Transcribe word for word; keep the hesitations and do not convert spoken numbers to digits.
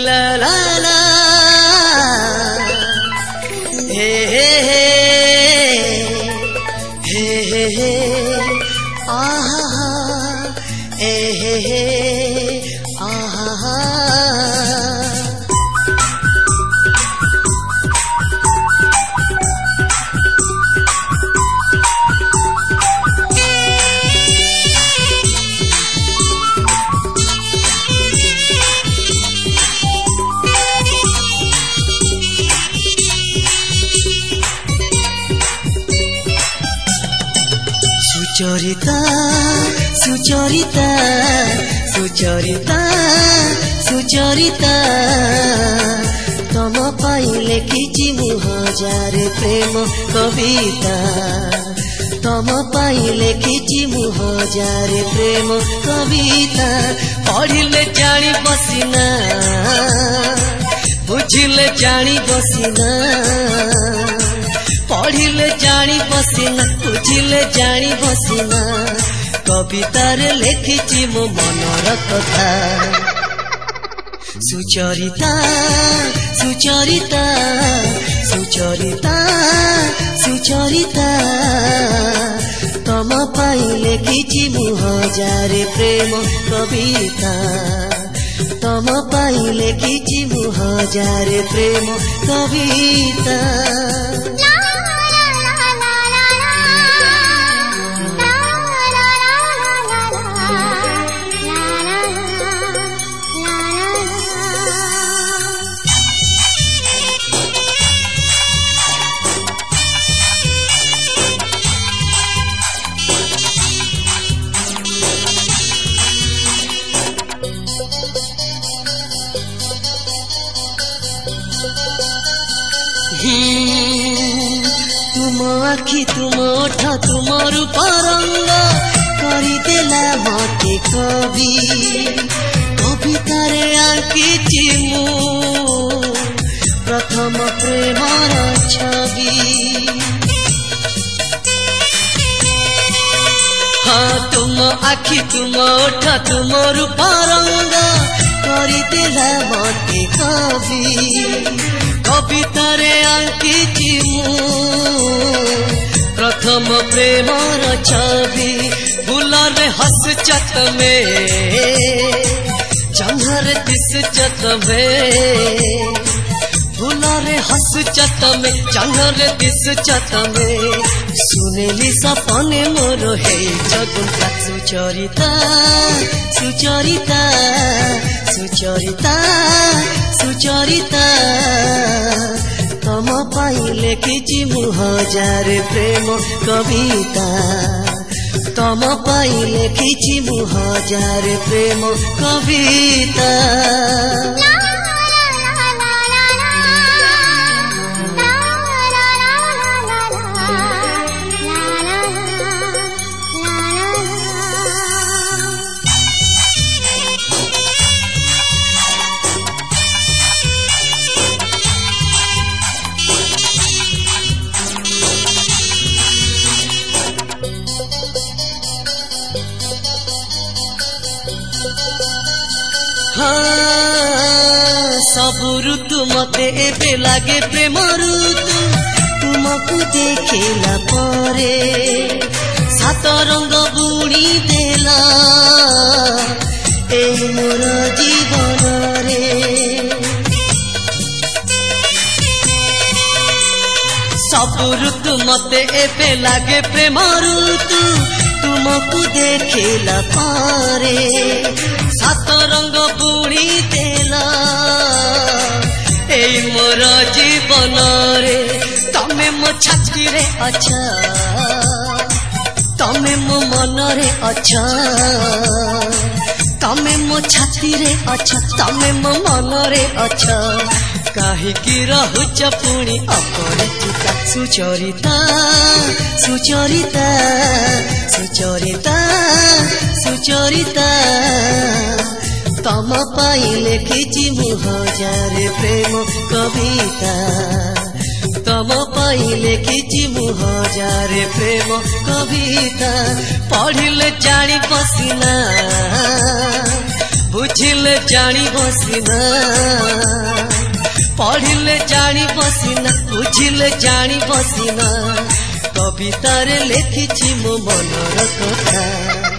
ला ला ला हे हे हे हे हे आहा ए हे हे आहा सुचरिता सुचरिता सुचरिता सुचरिता तम पाइले किछि मु हजार प्रेम कविता तम पाइले किछि मु हजार प्रेम कविता पढ़िले जानी बसिना बुझिले जानी बसिना पढ़िले जानी बसिना बुझिले जानी बसिना कवितार लेखिछि मो मनर कथा सुचरिता सुचरिता सुचरिता सुचरिता तम पाइले लेखिछि मु हजार प्रेम कविता तम पाइले लेखिछि मु हजार प्रेम कविता तुम आखि तुम ओठ तुम रूप रंग करदेला मते कवि कवितारे आंकिछि मु प्रथम प्रेमर छवि हाँ तुम आखि तुम ओठ तुम रूप रंग करदेला मते कवि कवितारे आंकिछि मु प्रथम प्रेमर छवि फूलरे हस चत में जंघर दिस चत में फूलरे हस चत में जंघर दिस चत में सुनेली सपने मोर हे जगुंका सुचरिता सुचरिता सुचरिता सुचरिता तम पाइले लेखिछि मु हजार प्रेम कविता तम पाइले लेखिछि मु हजार प्रेम कविता हाँ सब ऋतु मते एबे लागे प्रेम ऋतु तुमको देखिला परे सात रंग बुणी देला ए मोर जीवन रे सब ऋतु मते एबे लागे प्रेम ऋतु तुमको देखिला परे सात रंग बुणी देला ए मोर जीवन रे तमे मो छाती रे अच्छा तमे मो मन रे अच्छा तमे मो छाती रे अच्छा तमे मो मन रे अच्छा काहे की रहुच पुणी अपरिचिता सुचरिता सुचरिता सुचरिता सुचरिता तम पाइले लेखिछि मु हजार प्रेम कविता तम पाइले लेखिछि मु हजार प्रेम कविता पढ़िले जानी बसिना बुझ बुझिले जानी बसिना पढ़िले जानी बसिना बुझिले जानी बसिना कवितारे लेखिछि मो मनर कथा।